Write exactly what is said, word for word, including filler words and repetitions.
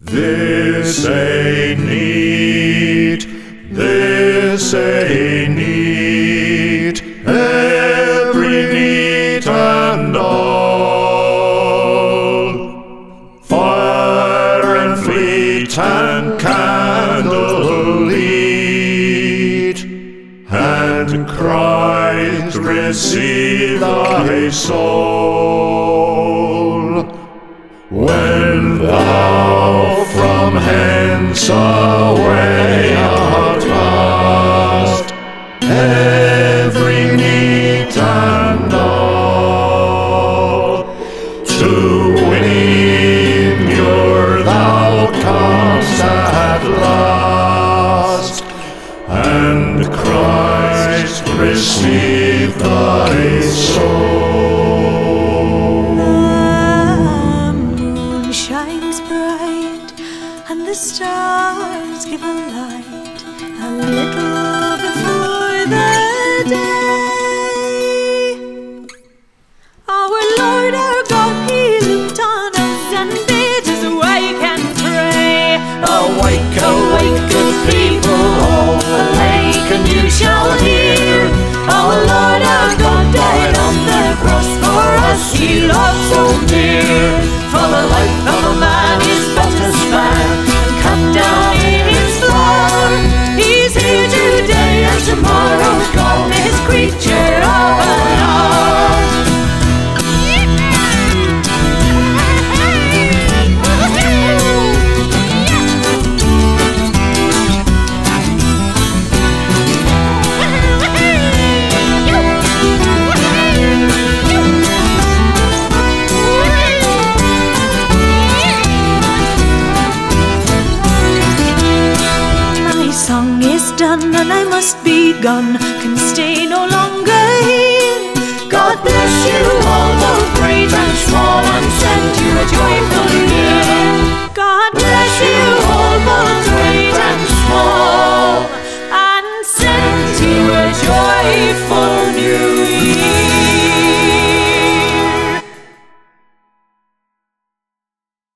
This ain't neat, this ain't neat, every neat and all. Fire and fleet and candle lead, and Christ receive thy soul. When thou from hence away art past, every need and all, to winning Muir thou comest at last, and Christ receive thy soul. And the stars give a light a little before the day. Our Lord, our God, He looked on us and bid us awake and pray. Awake, awake, good people, all awake, and you shall hear. Our Lord, our God, died on the cross for us, He loved so dear. For the life of a man is but a span, down in his floor. He's here today and tomorrow gone, his creature of an hour. Song is done and I must be gone, can stay no longer here. God bless you all, both great and small, and send you